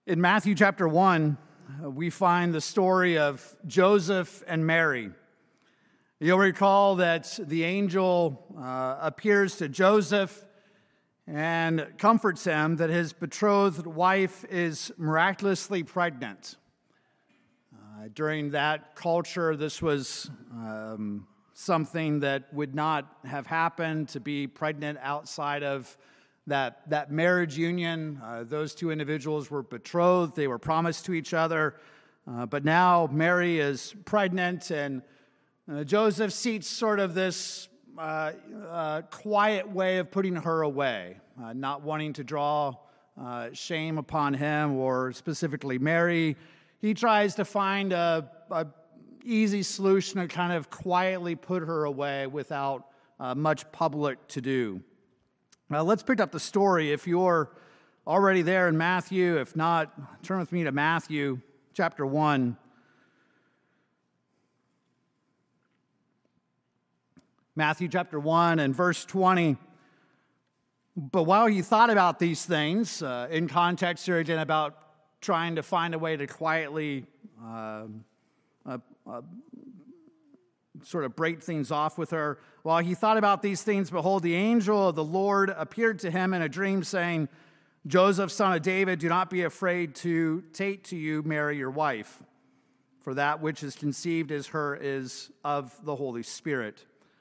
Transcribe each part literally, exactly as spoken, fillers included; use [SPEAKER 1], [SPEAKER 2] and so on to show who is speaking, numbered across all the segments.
[SPEAKER 1] In Matthew chapter one, uh, we find the story of Joseph and Mary. You'll recall that the angel uh, appears to Joseph and comforts him that his betrothed wife is miraculously pregnant. Uh, during that culture, this was um, something that would not have happened, to be pregnant outside of that, that marriage union. Uh, those two individuals were betrothed. They were promised to each other. Uh, but now Mary is pregnant, and uh, Joseph seeks sort of this uh, uh, quiet way of putting her away, uh, not wanting to draw uh, shame upon him or specifically Mary. He tries to find a, a easy solution to kind of quietly put her away without uh, much public to do. Now, let's pick up the story. If you're already there in Matthew, if not, turn with me to Matthew chapter one. Matthew chapter one and verse twenty. But while he thought about these things, uh, in context here again about trying to find a way to quietly uh, uh, uh, sort of break things off with her. While he thought about these things, behold, the angel of the Lord appeared to him in a dream, saying, Joseph, son of David, do not be afraid to take to you Mary, your wife, for that which is conceived is her is of the Holy Spirit.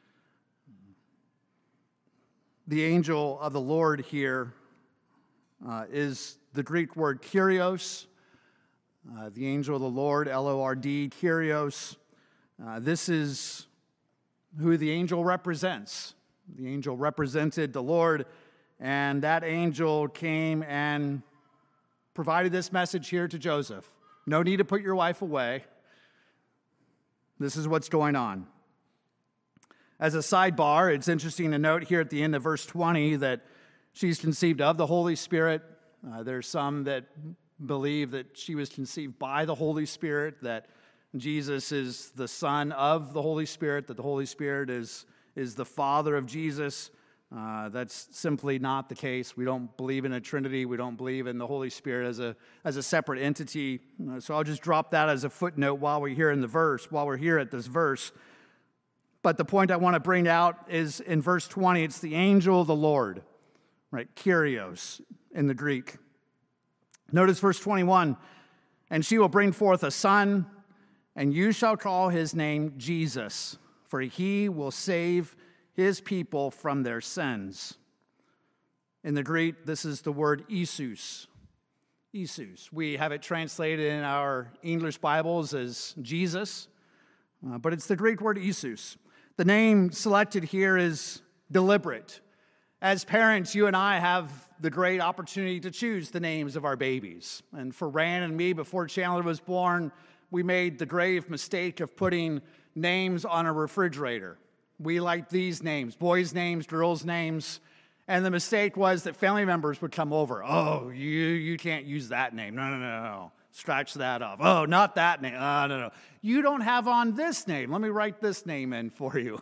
[SPEAKER 1] The angel of the Lord here uh, is the Greek word Kyrios. Uh, the angel of the Lord, L O R D, Kyrios. Uh, this is who the angel represents. The angel represented the Lord, and that angel came and provided this message here to Joseph. No need to put your wife away. This is what's going on. As a sidebar, it's interesting to note here at the end of verse twenty that she's conceived of the Holy Spirit. Uh, there's some that believe that she was conceived by the Holy Spirit, that Jesus is the Son of the Holy Spirit, that the Holy Spirit is, is the Father of Jesus. Uh, that's simply not the case. We don't believe in a Trinity. We don't believe in the Holy Spirit as a, as a separate entity. Uh, so I'll just drop that as a footnote while we're here in the verse, while we're here at this verse. But the point I want to bring out is in verse twenty, it's the angel of the Lord, right? Kyrios in the Greek. Notice verse twenty-one, and she will bring forth a son, and you shall call his name Jesus, for he will save his people from their sins. In the Greek, this is the word Isus. Isus. We have it translated in our English Bibles as Jesus, uh, but it's the Greek word Isus. The name selected here is deliberate. As parents, you and I have the great opportunity to choose the names of our babies. And for Rand and me, before Chandler was born, we made the grave mistake of putting names on a refrigerator. We liked these names, boys' names, girls' names. And the mistake was that family members would come over. Oh, you, you can't use that name. No, no, no, no. Scratch that off. Oh, not that name. Oh, no, no. You don't have on this name. Let me write this name in for you.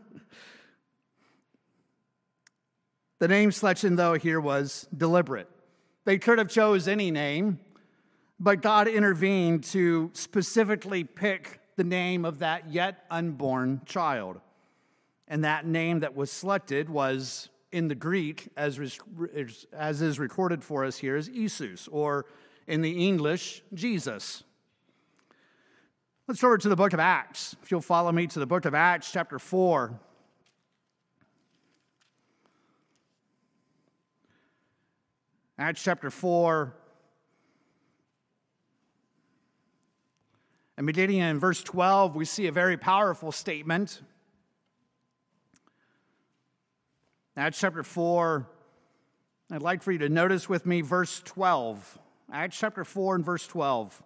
[SPEAKER 1] The name selection, though, here was deliberate. They could have chose any name, but God intervened to specifically pick the name of that yet unborn child. And that name that was selected was, in the Greek, as, as is recorded for us here, is Isus, or in the English, Jesus. Let's go over to the book of Acts. If you'll follow me to the book of Acts, chapter four. Acts chapter four. And beginning in verse twelve, we see a very powerful statement. Acts chapter four, I'd like for you to notice with me verse twelve. Acts chapter four and verse twelve.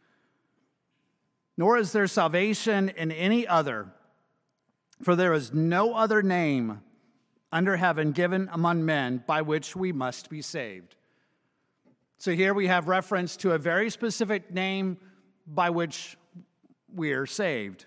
[SPEAKER 1] Nor is there salvation in any other, for there is no other name under heaven given among men by which we must be saved. So here we have reference to a very specific name by which we are saved.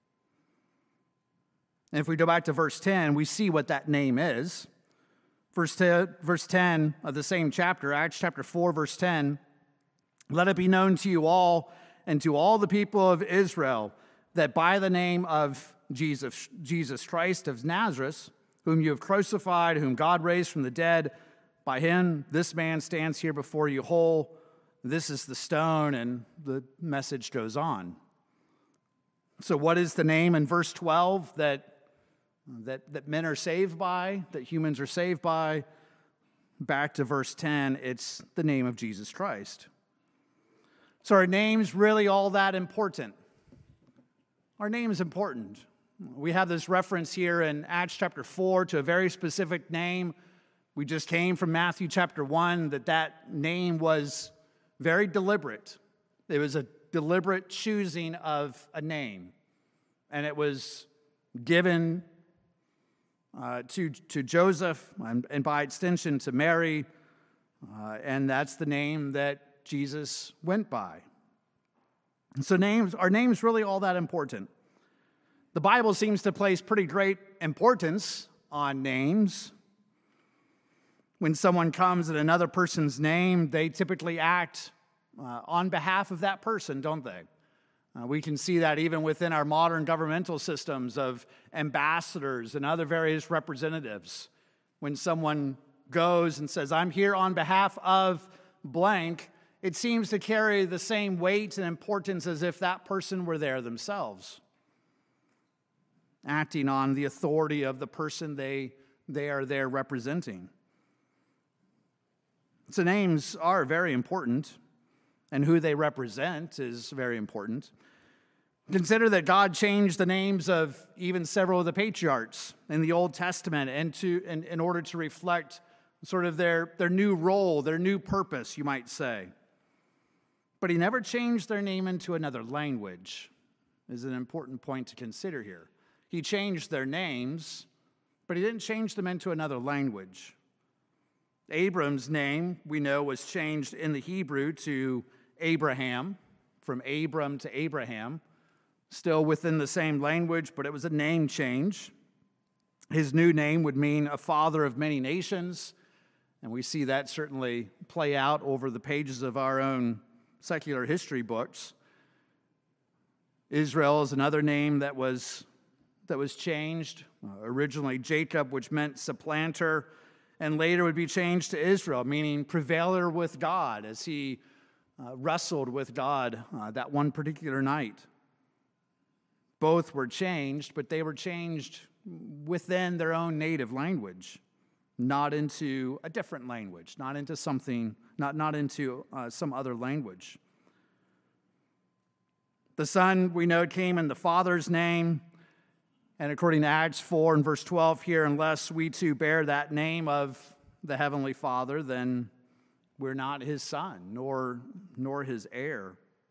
[SPEAKER 1] And if we go back to verse ten, we see what that name is. Verse ten of the same chapter, Acts chapter four, verse ten. Let it be known to you all and to all the people of Israel that by the name of Jesus, Jesus Christ of Nazareth, whom you have crucified, whom God raised from the dead, by him this man stands here before you whole. This is the stone, and the message goes on. So what is the name in verse twelve that, that, that men are saved by, that humans are saved by? Back to verse ten, it's the name of Jesus Christ. So our name's really all that important. Our name is important. We have this reference here in Acts chapter four to a very specific name. We just came from Matthew chapter one that that name was very deliberate. It was a deliberate choosing of a name. And it was given uh, to, to Joseph and, and by extension to Mary. Uh, and that's the name that Jesus went by. And so names, our name's really all that important. The Bible seems to place pretty great importance on names. When someone comes in another person's name, they typically act uh, on behalf of that person, don't they? Uh, we can see that even within our modern governmental systems of ambassadors and other various representatives. When someone goes and says, I'm here on behalf of blank, it seems to carry the same weight and importance as if that person were there themselves, acting on the authority of the person they, they are there representing. So names are very important, and who they represent is very important. Consider that God changed the names of even several of the patriarchs in the Old Testament and to, in, in order to reflect sort of their, their new role, their new purpose, you might say. But he never changed their name into another language, is an important point to consider here. He changed their names, but he didn't change them into another language. Abram's name, we know, was changed in the Hebrew to Abraham, from Abram to Abraham, still within the same language, but it was a name change. His new name would mean a father of many nations, and we see that certainly play out over the pages of our own secular history books. Israel is another name that was, that was changed. Uh, originally Jacob, which meant supplanter, and later would be changed to Israel, meaning prevailer with God, as he uh, wrestled with God uh, that one particular night. Both were changed, but they were changed within their own native language, not into a different language, not into something, not, not into uh, some other language. The Son, we know, came in the Father's name, and according to Acts four and verse twelve here, unless we too bear that name of the Heavenly Father, then we're not his son, nor, nor his heir.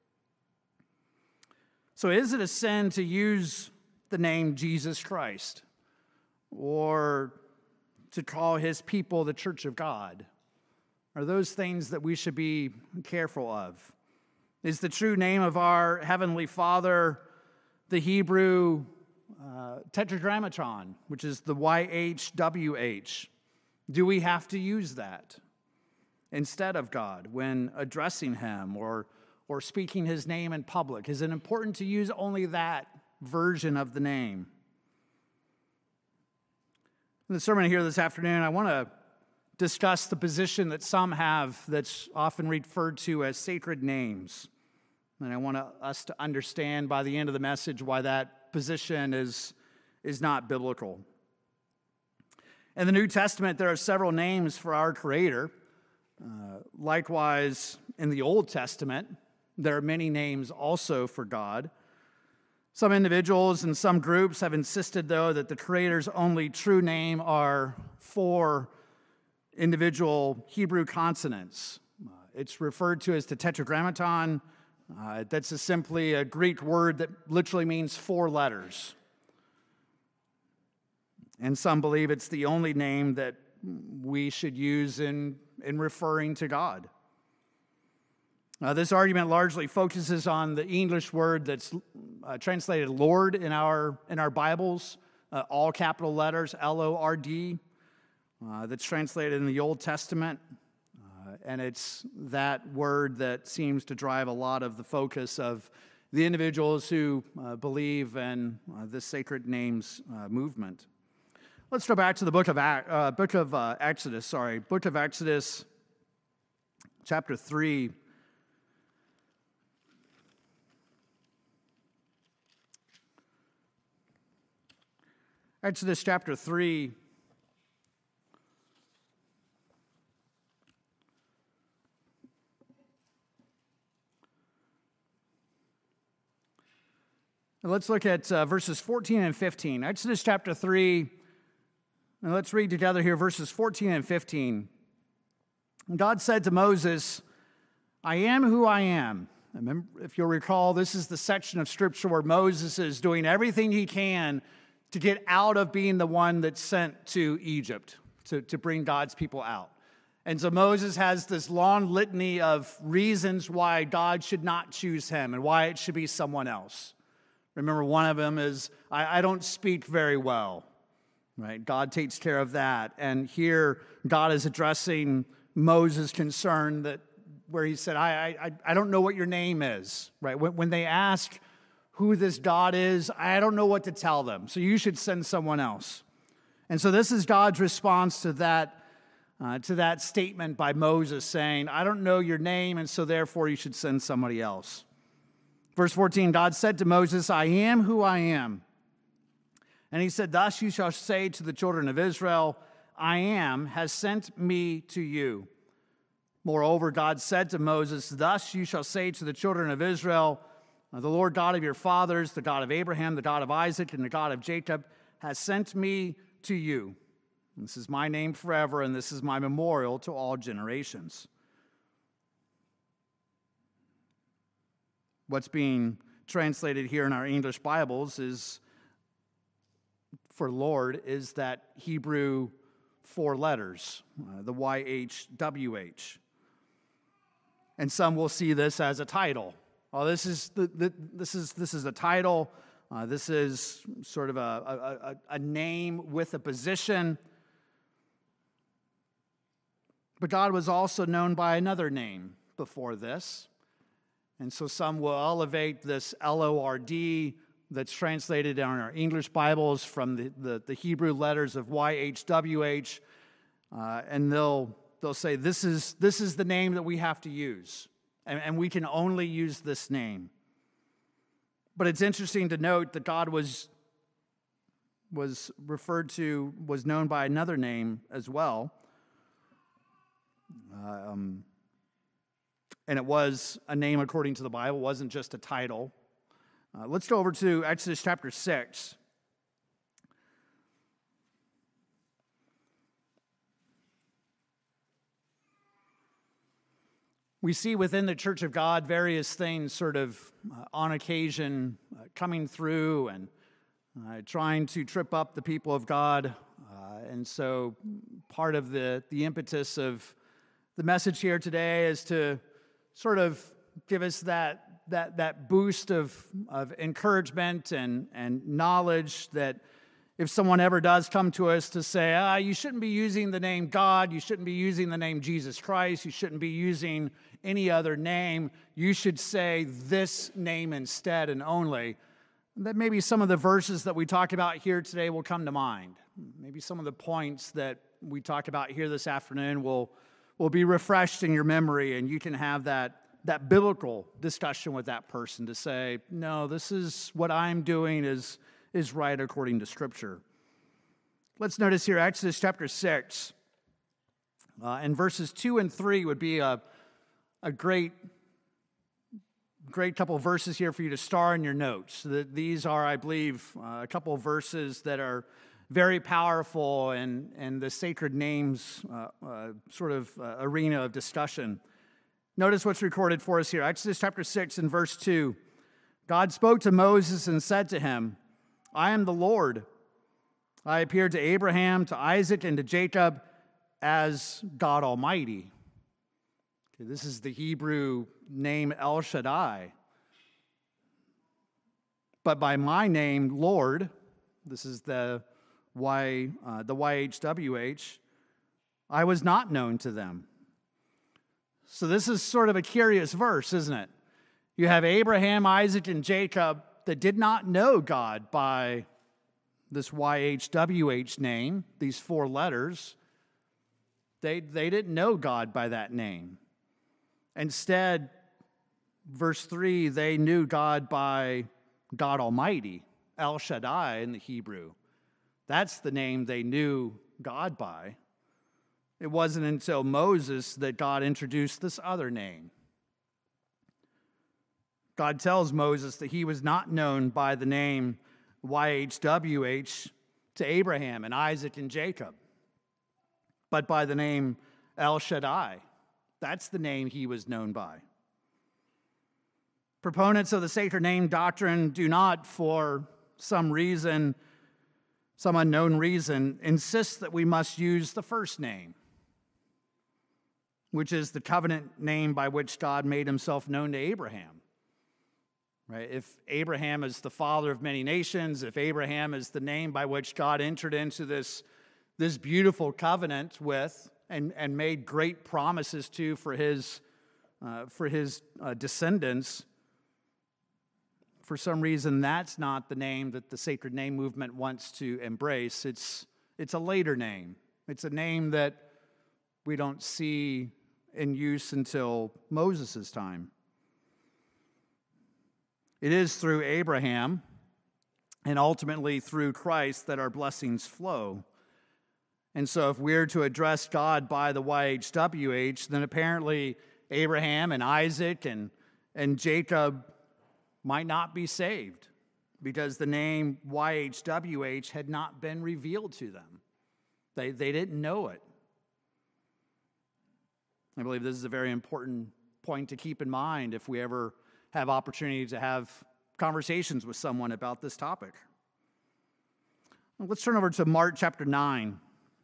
[SPEAKER 1] So is it a sin to use the name Jesus Christ, or to call his people the Church of God? Are those things that we should be careful of? Is the true name of our Heavenly Father the Hebrew uh, Tetragrammaton, which is the Y H W H? Do we have to use that instead of God when addressing him or, or speaking his name in public? Is it important to use only that version of the name? In the sermon here this afternoon, I want to discuss the position that some have that's often referred to as sacred names. And I want us to understand by the end of the message why that position is, is not biblical. In the New Testament, there are several names for our Creator. Uh, likewise, in the Old Testament, there are many names also for God. Some individuals and some groups have insisted, though, that the Creator's only true name are four individual Hebrew consonants. Uh, it's referred to as the Tetragrammaton. Uh, that's a simply a Greek word that literally means four letters. And some believe it's the only name that we should use in, in referring to God. Uh, this argument largely focuses on the English word that's uh, translated Lord in our, in our Bibles, uh, all capital letters, L O R D, uh, that's translated in the Old Testament. Uh, and it's that word that seems to drive a lot of the focus of the individuals who uh, believe in uh, this sacred names uh, movement. Let's go back to the book of uh, book of uh, Exodus. Sorry, book of Exodus, chapter three. Exodus chapter three. Let's look at uh, verses fourteen and fifteen. Exodus chapter three, and let's read together here verses fourteen and fifteen. God said to Moses, I am who I am. Remember, if you'll recall, this is the section of Scripture where Moses is doing everything he can to get out of being the one that's sent to Egypt, to, to bring God's people out. And so Moses has this long litany of reasons why God should not choose him and why it should be someone else. Remember, one of them is, I, I don't speak very well, right? God takes care of that. And here, God is addressing Moses' concern that where he said, I, I, I don't know what your name is, right? When, when they ask who this God is, I don't know what to tell them. So you should send someone else. And so this is God's response to that, uh, to that statement by Moses saying, I don't know your name, and so therefore you should send somebody else. Verse fourteen, God said to Moses, I am who I am. And he said, thus you shall say to the children of Israel, I am has sent me to you. Moreover, God said to Moses, thus you shall say to the children of Israel, the Lord God of your fathers, the God of Abraham, the God of Isaac, and the God of Jacob, has sent me to you. This is my name forever, and this is my memorial to all generations. What's being translated here in our English Bibles is, for Lord, is that Hebrew four letters, uh, the Y H W H. And some will see this as a title. Oh, this is the, the this is this is a title. Uh, this is sort of a, a, a name with a position. But God was also known by another name before this. And so some will elevate this L O R D that's translated in our English Bibles from the, the, the Hebrew letters of Y H W H, uh, and they'll they'll say this is this is the name that we have to use, and, and we can only use this name. But it's interesting to note that God was was referred to, was known by another name as well. Um, and it was a name according to the Bible. It wasn't just a title. Uh, let's go over to Exodus chapter six. We see within the Church of God various things sort of uh, on occasion uh, coming through and uh, trying to trip up the people of God. Uh, and so part of the, the impetus of the message here today is to sort of give us that that that boost of, of encouragement and, and knowledge that if someone ever does come to us to say, ah, you shouldn't be using the name God, you shouldn't be using the name Jesus Christ, you shouldn't be using any other name, you should say this name instead and only, that maybe some of the verses that we talk about here today will come to mind. Maybe some of the points that we talk about here this afternoon will, will be refreshed in your memory, and you can have that that biblical discussion with that person to say, no, this is what I'm doing is, is right according to Scripture. Let's notice here, Exodus chapter six, uh, and verses two and three would be a, a great, great couple of verses here for you to star in your notes. These are, I believe, uh, a couple of verses that are very powerful in, in the sacred names uh, uh, sort of uh, arena of discussion. Notice what's recorded for us here. Exodus chapter six and verse two. God spoke to Moses and said to him, I am the Lord. I appeared to Abraham, to Isaac, and to Jacob as God Almighty. Okay, this is the Hebrew name El Shaddai. But by my name, Lord, this is the Y, uh, the Y H W H, I was not known to them. So this is sort of a curious verse, isn't it? You have Abraham, Isaac, and Jacob that did not know God by this Y H W H name, these four letters. They, they didn't know God by that name. Instead, verse three, they knew God by God Almighty, El Shaddai in the Hebrew. That's the name they knew God by. It wasn't until Moses that God introduced this other name. God tells Moses that he was not known by the name Y H W H to Abraham and Isaac and Jacob, but by the name El Shaddai. That's the name he was known by. Proponents of the sacred name doctrine do not, for some reason, some unknown reason, insist that we must use the first name, which is the covenant name by which God made himself known to Abraham. Right? If Abraham is the father of many nations, if Abraham is the name by which God entered into this, this beautiful covenant with and, and made great promises to for his, uh, for his uh, descendants, for some reason that's not the name that the sacred name movement wants to embrace. It's, it's a later name. It's a name that we don't see in use until Moses' time. It is through Abraham and ultimately through Christ that our blessings flow. And so if we're to address God by the Y H W H, then apparently Abraham and Isaac and, and Jacob might not be saved because the name Y H W H had not been revealed to them. They, they didn't know it. I believe this is a very important point to keep in mind if we ever have opportunity to have conversations with someone about this topic. Let's turn over to Mark chapter nine.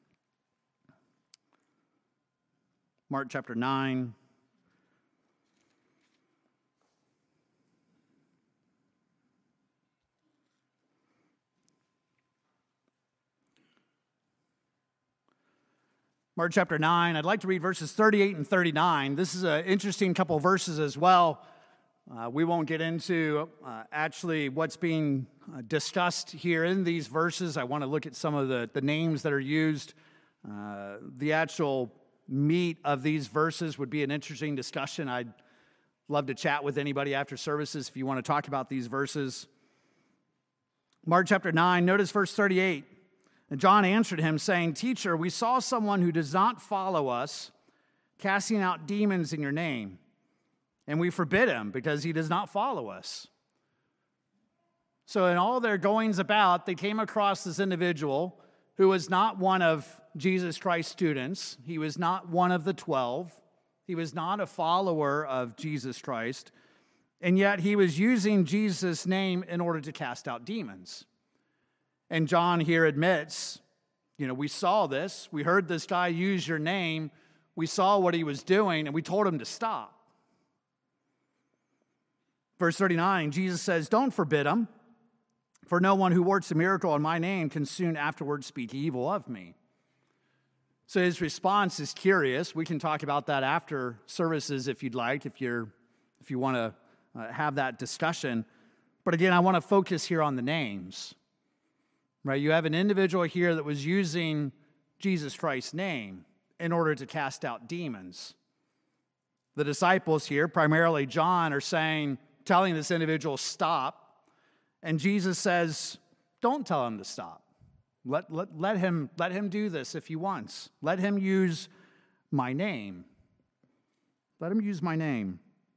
[SPEAKER 1] Mark chapter nine. Mark chapter nine, I'd like to read verses thirty-eight and thirty-nine. This is an interesting couple of verses as well. Uh, we won't get into uh, actually what's being uh, discussed here in these verses. I want to look at some of the, the names that are used. Uh, the actual meat of these verses would be an interesting discussion. I'd love to chat with anybody after services if you want to talk about these verses. Mark chapter nine, notice verse thirty-eight. And John answered him, saying, Teacher, we saw someone who does not follow us, casting out demons in your name, and we forbid him because he does not follow us. So in all their goings about, they came across this individual who was not one of Jesus Christ's students. He was not one of the twelve. He was not a follower of Jesus Christ. And yet he was using Jesus' name in order to cast out demons. And John here admits, you know, we saw this. We heard this guy use your name. We saw what he was doing, and we told him to stop. Verse thirty-nine, Jesus says, don't forbid him, for no one who works a miracle in my name can soon afterwards speak evil of me. So his response is curious. We can talk about that after services if you'd like, if you're, if you want to uh, have that discussion. But again, I want to focus here on the names. Right, you have an individual here that was using Jesus Christ's name in order to cast out demons. The disciples here, primarily John, are saying, telling this individual, stop. And Jesus says, don't tell him to stop. Let, let, let him, let him do this if he wants. Let him use my name. Let him use my name.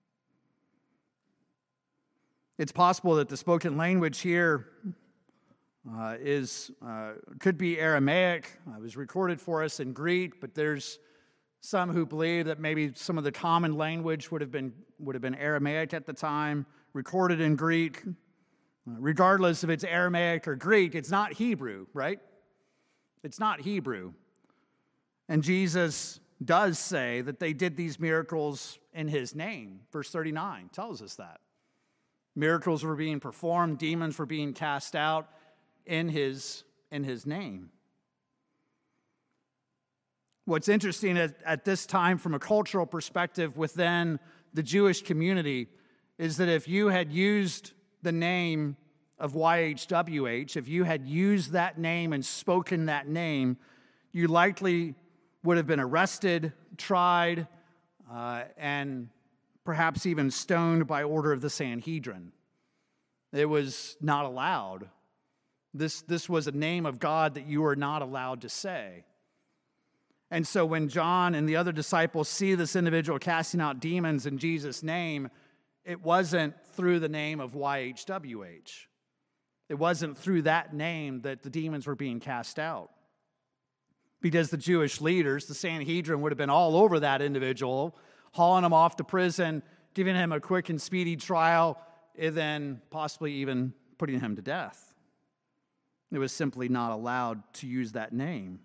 [SPEAKER 1] It's possible that the spoken language here Uh, is uh, could be Aramaic. It was recorded for us in Greek, but there's some who believe that maybe some of the common language would have been would have been Aramaic at the time, recorded in Greek. Uh, regardless if it's Aramaic or Greek, it's not Hebrew, right? It's not Hebrew. And Jesus does say that they did these miracles in his name. Verse thirty-nine tells us that. Miracles were being performed, demons were being cast out in his, in his name. What's interesting at, at this time from a cultural perspective within the Jewish community is that if you had used the name of Y H W H, if you had used that name and spoken that name, you likely would have been arrested, tried, uh, and perhaps even stoned by order of the Sanhedrin. It was not allowed. This, this was a name of God that you were not allowed to say. And so when John and the other disciples see this individual casting out demons in Jesus' name, it wasn't through the name of Y H W H. It wasn't through that name that the demons were being cast out. Because the Jewish leaders, the Sanhedrin, would have been all over that individual, hauling him off to prison, giving him a quick and speedy trial, and then possibly even putting him to death. It was simply not allowed to use that name.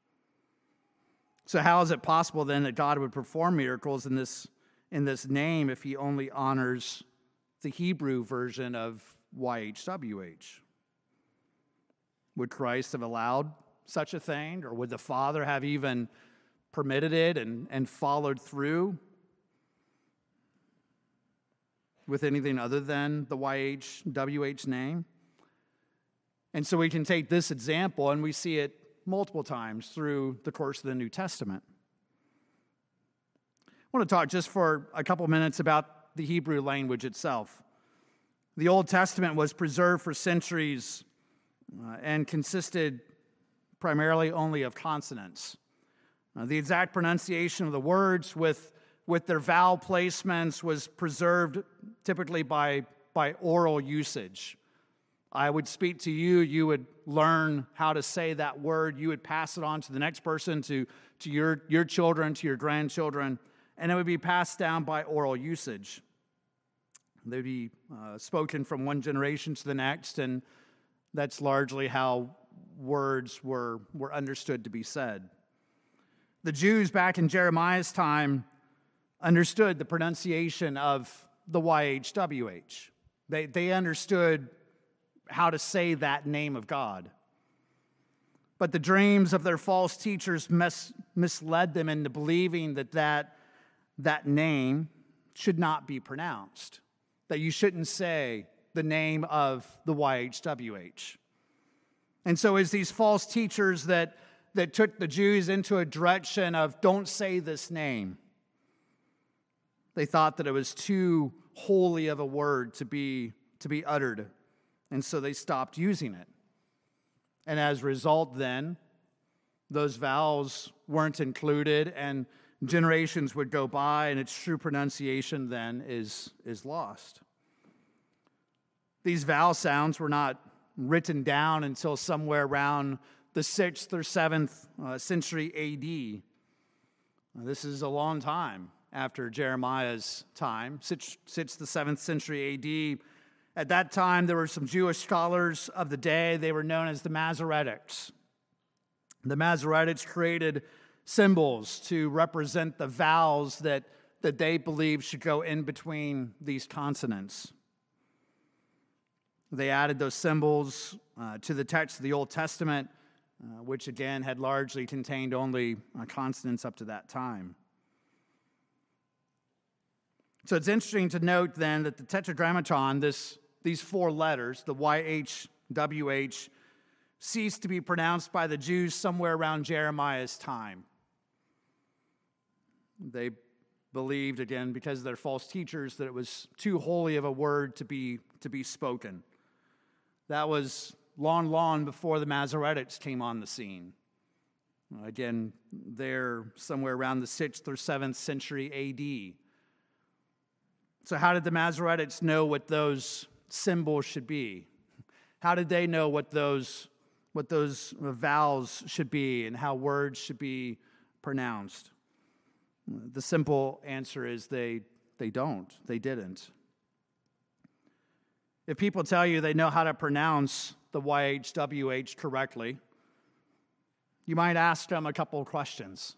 [SPEAKER 1] So how is it possible then that God would perform miracles in this, in this name if he only honors the Hebrew version of Y H W H? Would Christ have allowed such a thing? Or would the Father have even permitted it and, and followed through with anything other than the Y H W H name? And so we can take this example, and we see it multiple times through the course of the New Testament. I want to talk just for a couple minutes about the Hebrew language itself. The Old Testament was preserved for centuries uh, and consisted primarily only of consonants. Uh, the exact pronunciation of the words with, with their vowel placements was preserved typically by, by oral usage. I would speak to you, you would learn how to say that word, you would pass it on to the next person, to, to your, your children, to your grandchildren, and it would be passed down by oral usage. They would be uh, spoken from one generation to the next, and that's largely how words were, were understood to be said. The Jews back in Jeremiah's time understood the pronunciation of the Y H W H. They, they understood how to say that name of God. But the dreams of their false teachers mis- misled them into believing that, that that name should not be pronounced, that you shouldn't say the name of the Y H W H. And so as these false teachers that, that took the Jews into a direction of don't say this name, they thought that it was too holy of a word to be, to be uttered. And so they stopped using it. And as a result, then, those vowels weren't included, and generations would go by, and its true pronunciation then is, is lost. These vowel sounds were not written down until somewhere around the sixth or seventh uh, century A D. Now, this is a long time after Jeremiah's time, sixth to seventh century A D. At that time, there were some Jewish scholars of the day. They were known as the Masoretics. The Masoretics created symbols to represent the vowels that, that they believed should go in between these consonants. They added those symbols uh, to the text of the Old Testament, uh, which again had largely contained only uh, consonants up to that time. So it's interesting to note then that the Tetragrammaton, this, these four letters, the Y H W H, ceased to be pronounced by the Jews somewhere around Jeremiah's time. They believed, again, because of their false teachers, that it was too holy of a word to be, to be spoken. That was long, long before the Masoretics came on the scene. Again, they're somewhere around the sixth or seventh century A D. So how did the Masoretics know what those symbols should be? How did they know what those, what those vowels should be and how words should be pronounced? The simple answer is they, they don't. They didn't. If people tell you they know how to pronounce the Y H W H correctly, you might ask them a couple of questions.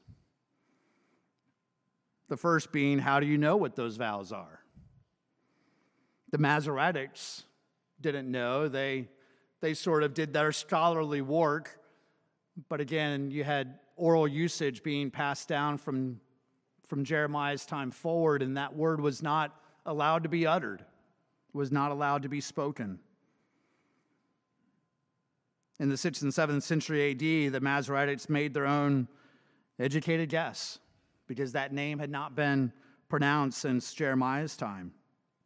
[SPEAKER 1] The first being, how do you know what those vowels are? The Masoretics didn't know. They, they sort of did their scholarly work. But again, you had oral usage being passed down from, from Jeremiah's time forward, and that word was not allowed to be uttered, was not allowed to be spoken. In the sixth and seventh century A D, the Masoretes made their own educated guess because that name had not been pronounced since Jeremiah's time.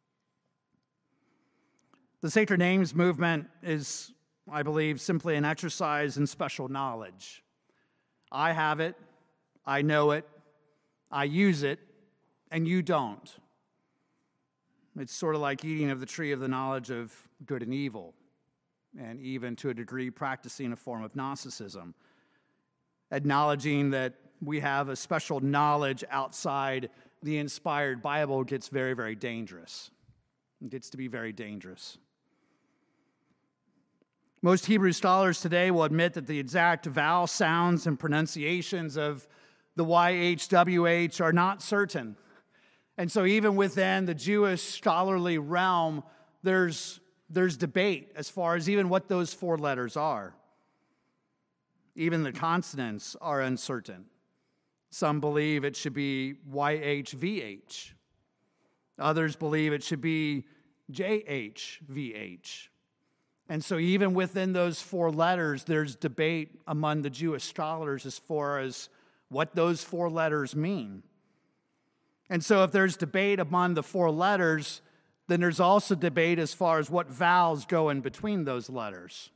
[SPEAKER 1] The Sacred Names movement is, I believe, simply an exercise in special knowledge. I have it, I know it, I use it, and you don't. It's sort of like eating of the tree of the knowledge of good and evil, and even to a degree practicing a form of Gnosticism, acknowledging that we have a special knowledge outside the inspired Bible gets very, very dangerous. It gets to be very dangerous. Most Hebrew scholars today will admit that the exact vowel sounds and pronunciations of the Y H W H are not certain. And so even within the Jewish scholarly realm, there's, there's debate as far as even what those four letters are. Even the consonants are uncertain. Some believe it should be Y H V H. Others believe it should be J H V H. And so even within those four letters, there's debate among the Jewish scholars as far as what those four letters mean. And so if there's debate among the four letters, then there's also debate as far as what vowels go in between those letters.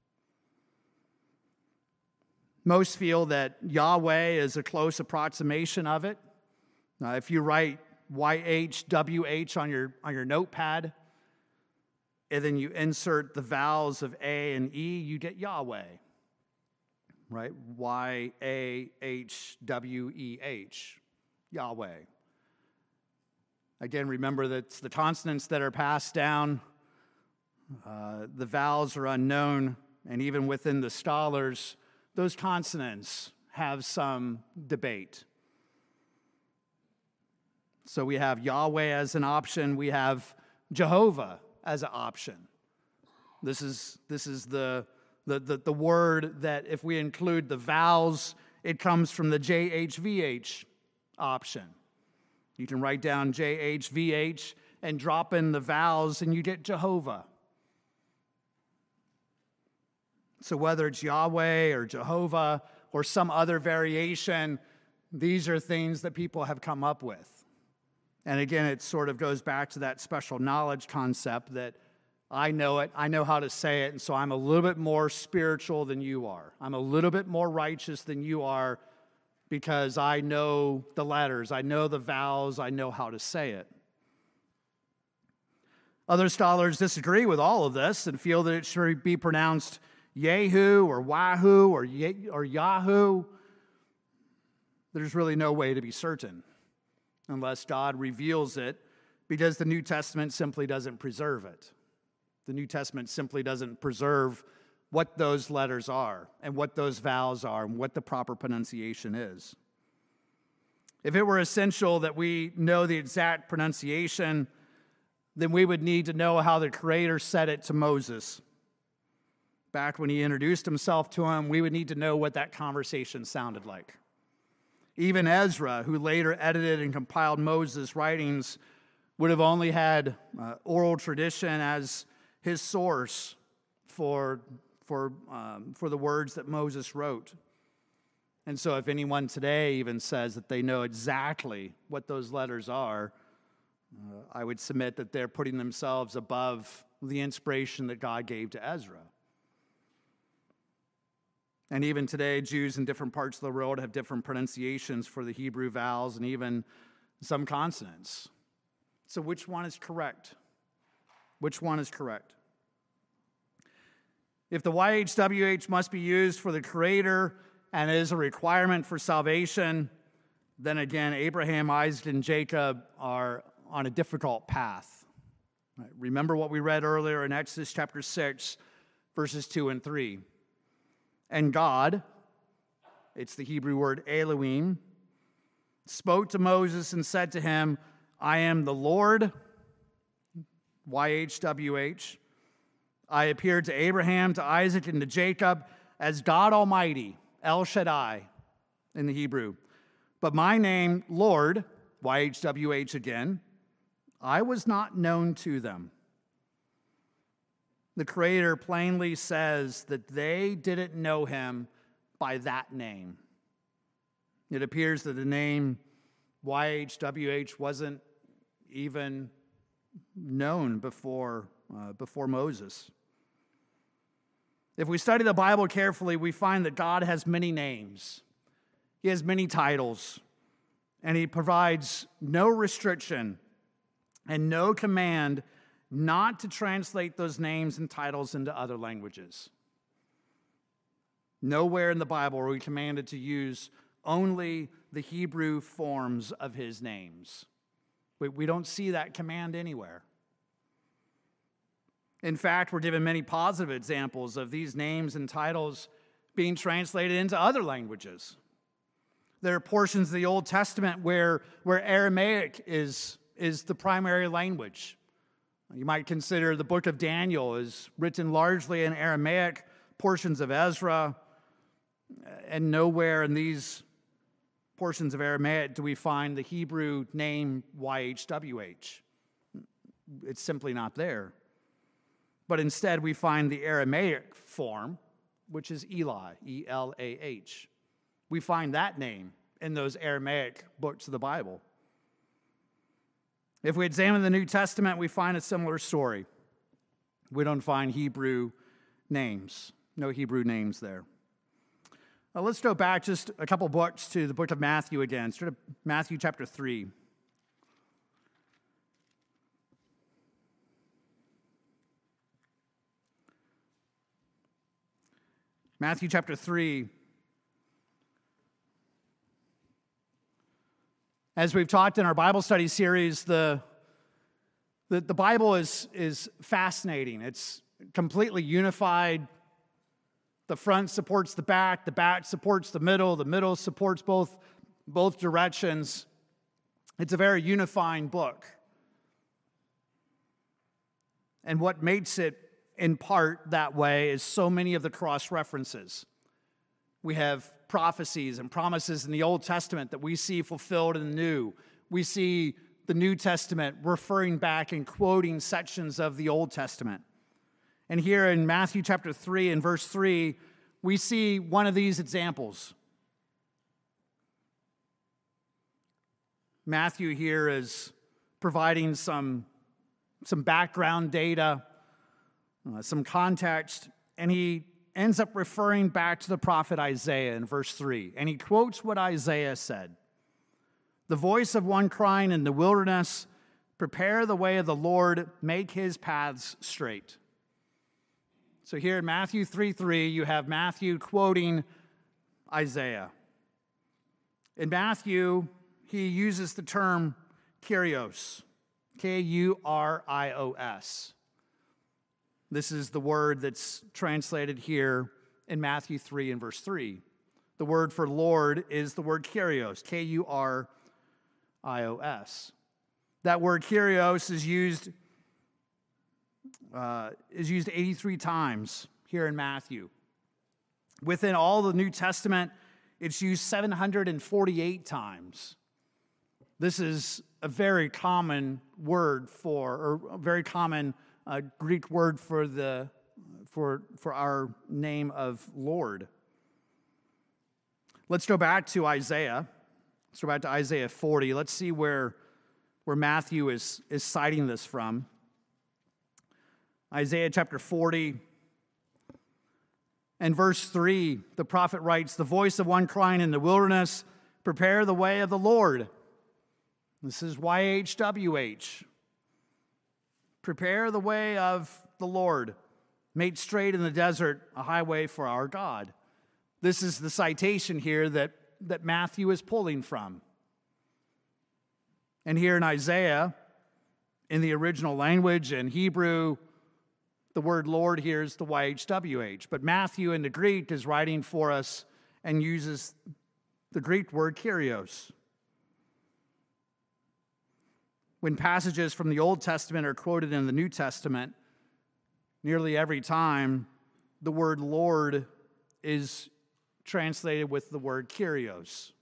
[SPEAKER 1] Most feel that Yahweh is a close approximation of it. Now, if you write Y H W H on your, on your notepad, and then you insert the vowels of A and E, you get Yahweh, right? Y A H W E H, Yahweh. Again, remember that it's the consonants that are passed down. Uh, the vowels are unknown, and even within the scholars, those consonants have some debate. So we have Yahweh as an option. We have Jehovah as an option. This is, this is the, the, the, the word that if we include the vowels, it comes from the J H V H option. You can write down J H V H and drop in the vowels and you get Jehovah. So whether it's Yahweh or Jehovah or some other variation, these are things that people have come up with. And again, it sort of goes back to that special knowledge concept that I know it, I know how to say it, and so I'm a little bit more spiritual than you are. I'm a little bit more righteous than you are because I know the letters, I know the vowels, I know how to say it. Other scholars disagree with all of this and feel that it should be pronounced Yehu or Wahoo or, Ye- or Yahoo. There's really no way to be certain unless God reveals it, because the New Testament simply doesn't preserve it. The New Testament simply doesn't preserve what those letters are and what those vowels are and what the proper pronunciation is. If it were essential that we know the exact pronunciation, then we would need to know how the Creator said it to Moses. Back when he introduced himself to him, we would need to know what that conversation sounded like. Even Ezra, who later edited and compiled Moses' writings, would have only had uh, oral tradition as his source for, for, um, for the words that Moses wrote. And so if anyone today even says that they know exactly what those letters are, uh, I would submit that they're putting themselves above the inspiration that God gave to Ezra. And even today, Jews in different parts of the world have different pronunciations for the Hebrew vowels and even some consonants. So which one is correct? Which one is correct? If the Y H W H must be used for the Creator and is a requirement for salvation, then again, Abraham, Isaac, and Jacob are on a difficult path. Right? Remember what we read earlier in Exodus chapter six, verses two and three. And God, it's the Hebrew word Elohim, spoke to Moses and said to him, I am the Lord, Y H W H. I appeared to Abraham, to Isaac, and to Jacob as God Almighty, El Shaddai. in the Hebrew. But my name, Lord, Y H W H again, I was not known to them. The Creator plainly says that they didn't know him by that name. It appears that the name Y H W H wasn't even known before, uh, before Moses. If we study the Bible carefully, we find that God has many names. He has many titles, and he provides no restriction and no command not to translate those names and titles into other languages. Nowhere in the Bible are we commanded to use only the Hebrew forms of his names. We, we don't see that command anywhere. In fact, we're given many positive examples of these names and titles being translated into other languages. There are portions of the Old Testament where, where Aramaic is, is the primary language. You might consider the book of Daniel is written largely in Aramaic, portions of Ezra, and nowhere in these portions of Aramaic do we find the Hebrew name Y H W H. It's simply not there. But instead we find the Aramaic form, which is Eli, E L A H. We find that name in those Aramaic books of the Bible. If we examine the New Testament, we find a similar story. We don't find Hebrew names, no Hebrew names there. Now let's go back just a couple books to the book of Matthew again. Start at Matthew chapter three. Matthew chapter three. As we've talked in our Bible study series, the, the, the Bible is, is fascinating. It's completely unified. The front supports the back, the back supports the middle, the middle supports both, both directions. It's a very unifying book. And what makes it in part that way is so many of the cross references. We have prophecies and promises in the Old Testament that we see fulfilled in the New. We see the New Testament referring back and quoting sections of the Old Testament. And here in Matthew chapter three and verse three, we see one of these examples. Matthew here is providing some, some background data, uh, some context, and he ends up referring back to the prophet Isaiah in verse three. And he quotes what Isaiah said. The voice of one crying in the wilderness, prepare the way of the Lord, make his paths straight. So here in Matthew three three, you have Matthew quoting Isaiah. In Matthew, he uses the term Kyrios, K U R I O S. This is the word that's translated here in Matthew three and verse three. The word for Lord is the word Kyrios, K U R I O S. That word Kyrios is used, uh, is used eighty-three times here in Matthew. Within all the New Testament, it's used seven hundred forty-eight times. This is a very common word for, or a very common uh, Greek word for the for for our name of Lord. Let's go back to Isaiah. Let's go back to Isaiah forty. Let's see where, where Matthew is, is citing this from. Isaiah chapter forty and verse three, the prophet writes, the voice of one crying in the wilderness, prepare the way of the Lord. This is Y H W H. Prepare the way of the Lord. Make straight in the desert a highway for our God. This is the citation here that, that Matthew is pulling from. And here in Isaiah, in the original language, in Hebrew, the word Lord here is the Y H W H. But Matthew in the Greek is writing for us and uses the Greek word Kyrios. When passages from the Old Testament are quoted in the New Testament, nearly every time the word Lord is translated with the word Kyrios.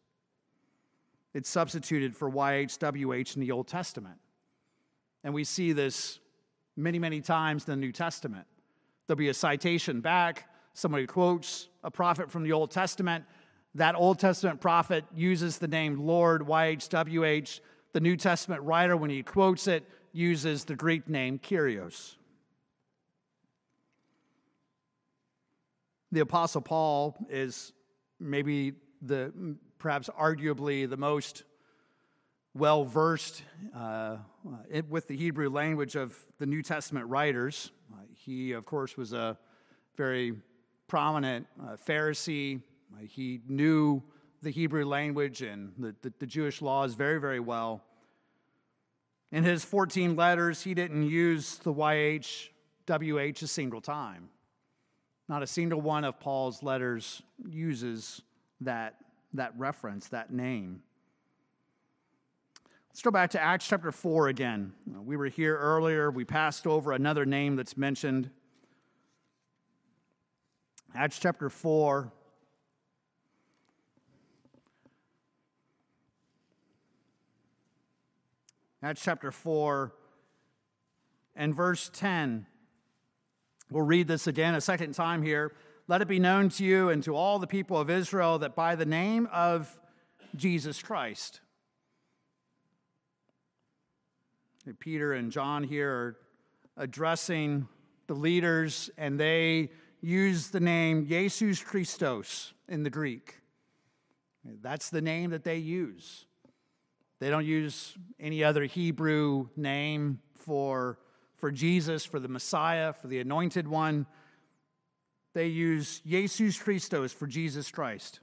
[SPEAKER 1] It's substituted for Y H W H in the Old Testament. And we see this many, many times in the New Testament. There'll be a citation back. Somebody quotes a prophet from the Old Testament. That Old Testament prophet uses the name Lord, Y H W H. The New Testament writer, when he quotes it, uses the Greek name Kyrios. The Apostle Paul is maybe the, perhaps arguably the most well-versed uh, with the Hebrew language of the New Testament writers. Uh, he, of course, was a very prominent uh, Pharisee. Uh, he knew the Hebrew language and the, the, the Jewish laws very, very well. In his fourteen letters, he didn't use the Y H W H a single time. Not a single one of Paul's letters uses that, that reference, that name. Let's go back to Acts chapter four again. We were here earlier. We passed over another name that's mentioned. Acts chapter four. Acts chapter four and verse ten. We'll read this again a second time here. Let it be known to you and to all the people of Israel that by the name of Jesus Christ. Peter and John here are addressing the leaders, and they use the name Jesus Christos in the Greek. That's the name that they use. They don't use any other Hebrew name for, for Jesus, for the Messiah, for the Anointed One. They use Jesus Christos for Jesus Christ.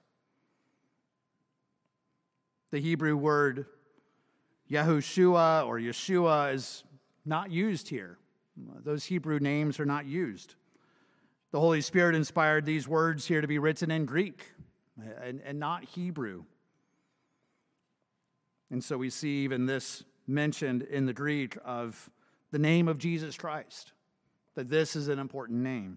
[SPEAKER 1] The Hebrew word Yahushua or Yeshua is not used here. Those Hebrew names are not used. The Holy Spirit inspired these words here to be written in Greek and, and not Hebrew. And so we see even this mentioned in the Greek of the name of Jesus Christ, that this is an important name.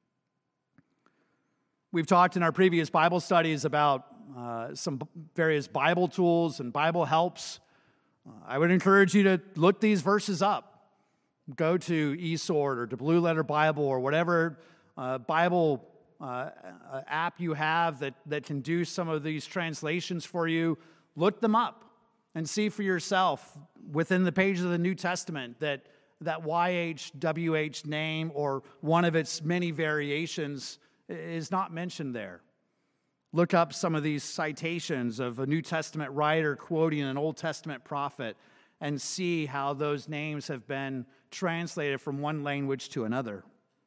[SPEAKER 1] We've talked in our previous Bible studies about uh, some various Bible tools and Bible helps. Uh, I would encourage you to look these verses up. Go to eSword or to Blue Letter Bible or whatever uh, Bible uh, app you have that, that can do some of these translations for you. Look them up and see for yourself within the pages of the New Testament that that Y H W H name or one of its many variations is not mentioned there. Look up some of these citations of a New Testament writer quoting an Old Testament prophet and see how those names have been translated from one language to another.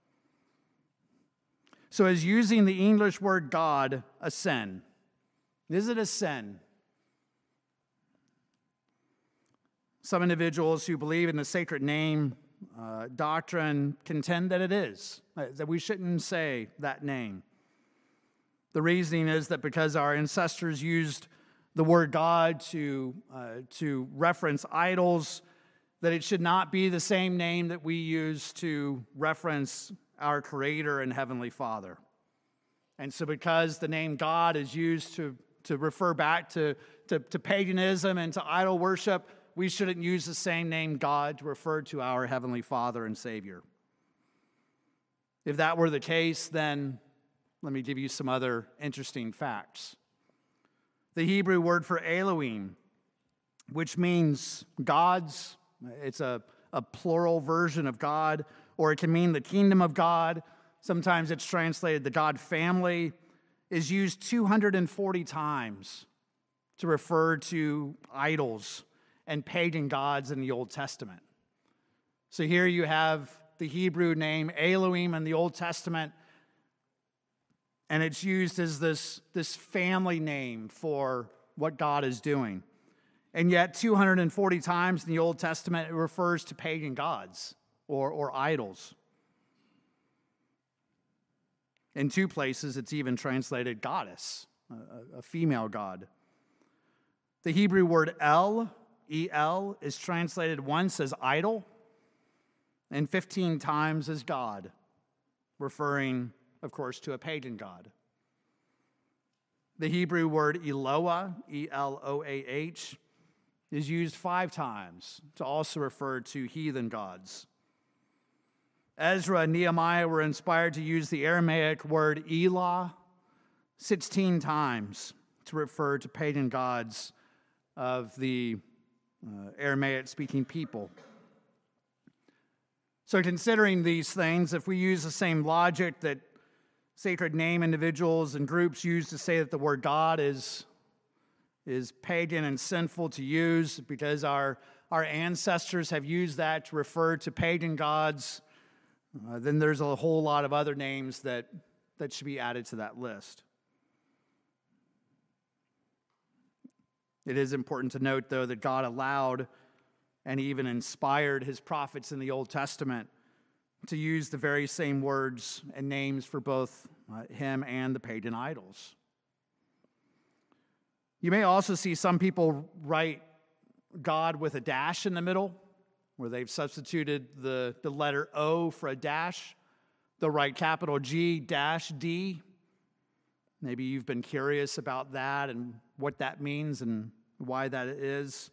[SPEAKER 1] So is using the English word God a sin? Is it a sin? Some individuals who believe in the sacred name uh, doctrine contend that it is, that we shouldn't say that name. The reasoning is that because our ancestors used the word God to, uh, to reference idols, that it should not be the same name that we use to reference our Creator and Heavenly Father. And so because the name God is used to, to refer back to, to, to paganism and to idol worship, we shouldn't use the same name God to refer to our Heavenly Father and Savior. If that were the case, then let me give you some other interesting facts. The Hebrew word for Elohim, which means gods, it's a, a plural version of God, or it can mean the kingdom of God. Sometimes it's translated the God family, is used two hundred forty times to refer to idols and pagan gods in the Old Testament. So here you have the Hebrew name Elohim in the Old Testament, and it's used as this, this family name for what God is doing. And yet two hundred forty times in the Old Testament it refers to pagan gods or, or idols. In two places it's even translated goddess, a, a female god. The Hebrew word El, E L, is translated once as idol and fifteen times as God, referring, of course, to a pagan god. The Hebrew word Eloah, E L O A H, is used five times to also refer to heathen gods. Ezra and Nehemiah were inspired to use the Aramaic word Elah sixteen times to refer to pagan gods of the uh, Aramaic-speaking people. So considering these things, if we use the same logic that sacred name individuals and groups use to say that the word God is, is pagan and sinful to use because our, our ancestors have used that to refer to pagan gods, uh, then there's a whole lot of other names that, that should be added to that list. It is important to note, though, that God allowed and even inspired his prophets in the Old Testament to use the very same words and names for both uh, him and the pagan idols. You may also see some people write God with a dash in the middle, where they've substituted the, the letter O for a dash. They'll write capital G dash D. Maybe you've been curious about that and what that means and why that is.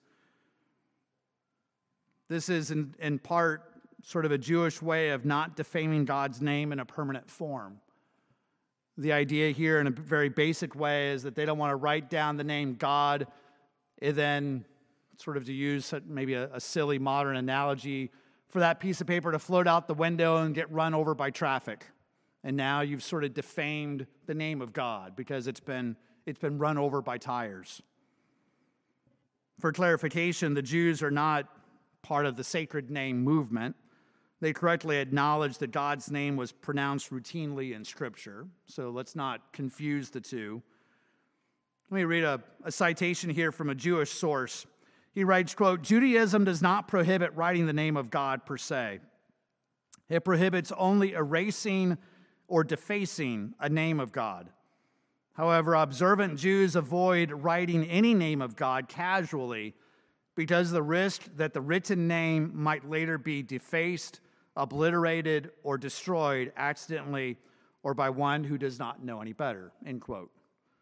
[SPEAKER 1] This is in, in part sort of a Jewish way of not defaming God's name in a permanent form. The idea here in a very basic way is that they don't want to write down the name God and then sort of, to use maybe a, a silly modern analogy, for that piece of paper to float out the window and get run over by traffic. And now you've sort of defamed the name of God because it's been, it's been run over by tires. For clarification, the Jews are not part of the sacred name movement. They correctly acknowledge that God's name was pronounced routinely in Scripture, so let's not confuse the two. Let me read a, a citation here from a Jewish source. He writes, quote, "Judaism does not prohibit writing the name of God per se. It prohibits only erasing or defacing a name of God. However, observant Jews avoid writing any name of God casually because of the risk that the written name might later be defaced, obliterated, or destroyed accidentally or by one who does not know any better," end quote.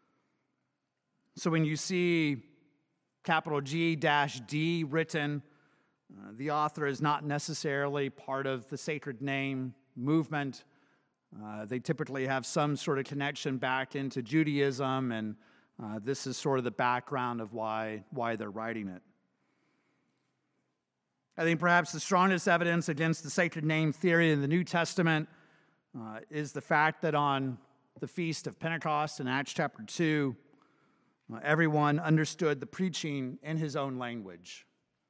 [SPEAKER 1] So when you see capital G dash D written, uh, the author is not necessarily part of the sacred name movement. Uh, they typically have some sort of connection back into Judaism, and uh, this is sort of the background of why, why they're writing it. I think perhaps the strongest evidence against the sacred name theory in the New Testament uh, is the fact that on the Feast of Pentecost in Acts chapter two, uh, everyone understood the preaching in his own language.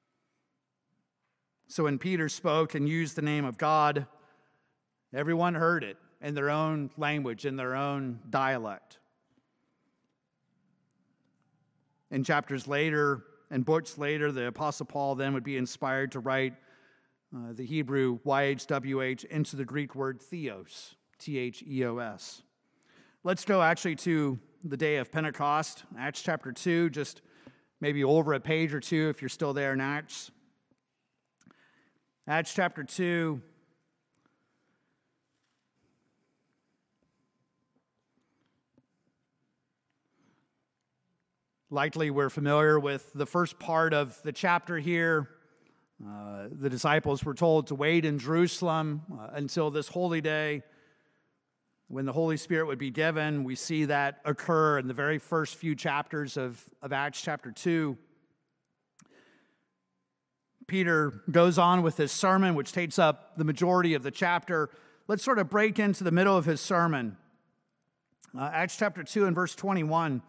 [SPEAKER 1] So when Peter spoke and used the name of God, everyone heard it in their own language, in their own dialect. In chapters later and books later, the Apostle Paul then would be inspired to write uh, the Hebrew Y H W H into the Greek word theos, T H E O S. Let's go actually to the day of Pentecost, Acts chapter two, just maybe over a page or two if you're still there in Acts. Acts chapter two. Likely we're familiar with the first part of the chapter here. Uh, the disciples were told to wait in Jerusalem uh, until this holy day when the Holy Spirit would be given. We see that occur in the very first few chapters of, of Acts chapter two. Peter goes on with his sermon, which takes up the majority of the chapter. Let's sort of break into the middle of his sermon. Uh, Acts chapter two and verse twenty-one.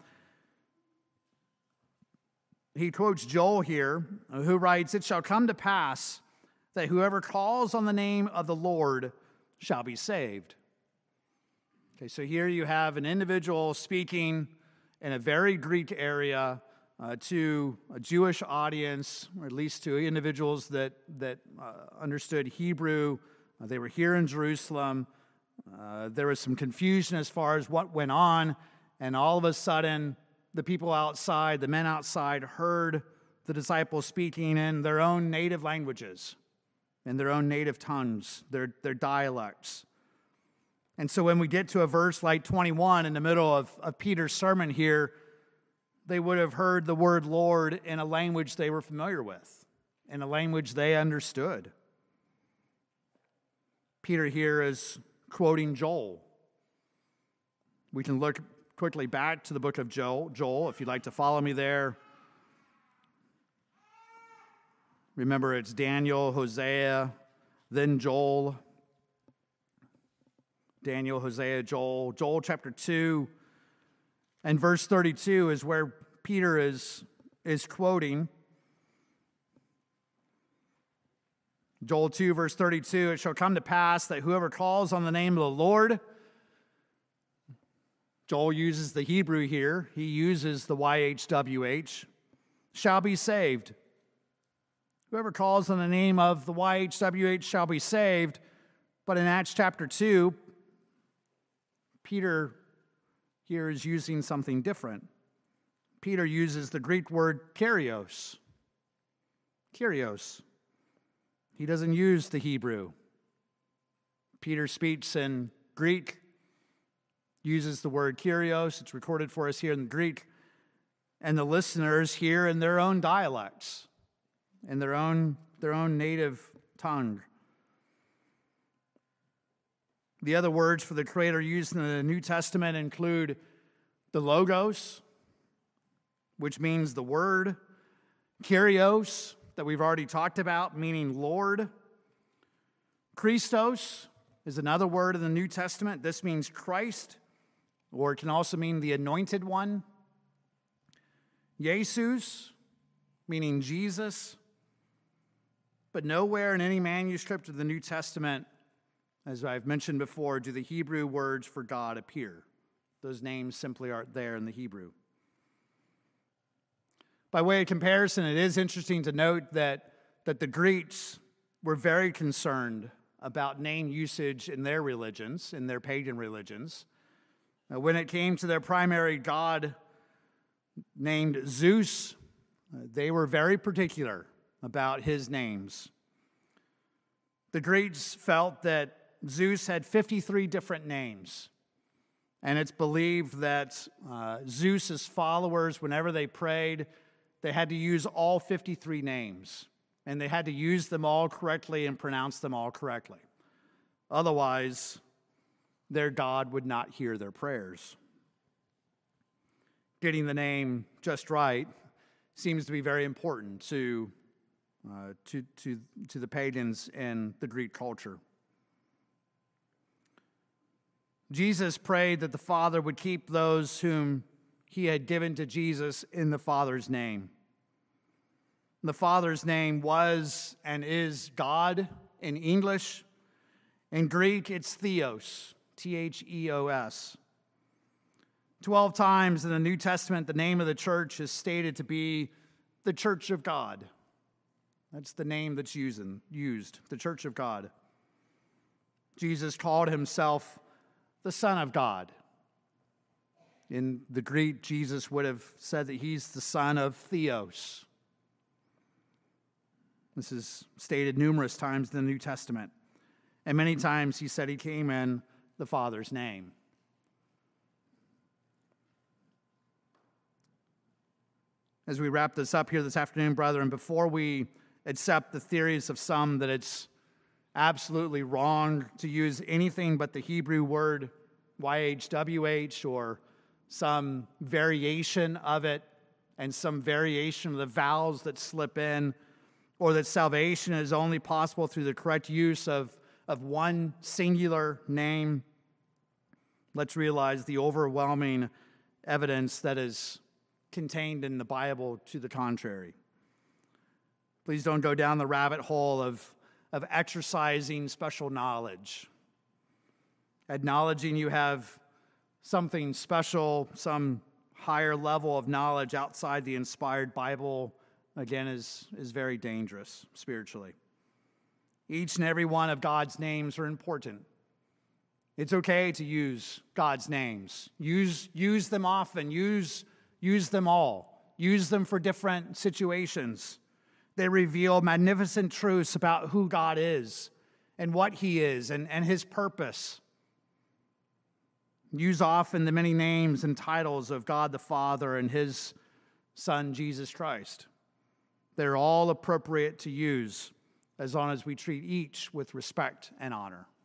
[SPEAKER 1] He quotes Joel here, who writes, "It shall come to pass that whoever calls on the name of the Lord shall be saved." Okay, so here you have an individual speaking in a very Greek area uh, to a Jewish audience, or at least to individuals that, that uh, understood Hebrew. Uh, they were here in Jerusalem. Uh, there was some confusion as far as what went on, and all of a sudden, the people outside, the men outside, heard the disciples speaking in their own native languages, in their own native tongues, their, their dialects. And so when we get to a verse like twenty-one in the middle of, of Peter's sermon here, they would have heard the word Lord in a language they were familiar with, in a language they understood. Peter here is quoting Joel. We can look quickly back to the book of Joel, Joel, if you'd like to follow me there. Remember, it's Daniel, Hosea, then Joel. Daniel, Hosea, Joel. Joel chapter two and verse thirty-two is where Peter is, is quoting. Joel two, verse thirty-two, it shall come to pass that whoever calls on the name of the Lord, Joel uses the Hebrew here, he uses the Y H W H, shall be saved. Whoever calls on the name of the Y H W H shall be saved. But in Acts chapter two, Peter here is using something different. Peter uses the Greek word kyrios. Kyrios. He doesn't use the Hebrew. Peter speaks in Greek, uses the word kyrios. It's recorded for us here in Greek. And the listeners hear in their own dialects, in their own, their own native tongue. The other words for the Creator used in the New Testament include the Logos, which means the Word, Kyrios, that we've already talked about, meaning Lord. Christos is another word in the New Testament. This means Christ, or it can also mean the Anointed One. Jesus, meaning Jesus. But nowhere in any manuscript of the New Testament, as I've mentioned before, do the Hebrew words for God appear. Those names simply aren't there in the Hebrew. By way of comparison, it is interesting to note that, that the Greeks were very concerned about name usage in their religions, in their pagan religions. Now, when it came to their primary god named Zeus, they were very particular about his names. The Greeks felt that Zeus had fifty-three different names, and it's believed that uh, Zeus's followers, whenever they prayed, they had to use all fifty-three names, and they had to use them all correctly and pronounce them all correctly. Otherwise, their God would not hear their prayers. Getting the name just right seems to be very important to, uh, to, to, to the pagans in the Greek culture. Jesus prayed that the Father would keep those whom he had given to Jesus in the Father's name. The Father's name was and is God in English. In Greek, it's Theos, T H E O S. Twelve times in the New Testament, the name of the church is stated to be the Church of God. That's the name that's using, used, the Church of God. Jesus called himself the Son of God. In the Greek, Jesus would have said that he's the son of Theos. This is stated numerous times in the New Testament. And many times he said he came in the Father's name. As we wrap this up here this afternoon, brethren, before we accept the theories of some that it's absolutely wrong to use anything but the Hebrew word Y H W H or some variation of it and some variation of the vowels that slip in, or that salvation is only possible through the correct use of, of one singular name. Let's realize the overwhelming evidence that is contained in the Bible to the contrary. Please don't go down the rabbit hole of, of exercising special knowledge, acknowledging you have something special, some higher level of knowledge outside the inspired Bible, again, is, is very dangerous spiritually. Each and every one of God's names are important. It's okay to use God's names. Use, use them often. Use, use them all. Use them for different situations. They reveal magnificent truths about who God is and what he is and, and his purpose. use often the many names and titles of God the Father and his Son, Jesus Christ. They're all appropriate to use as long as we treat each with respect and honor.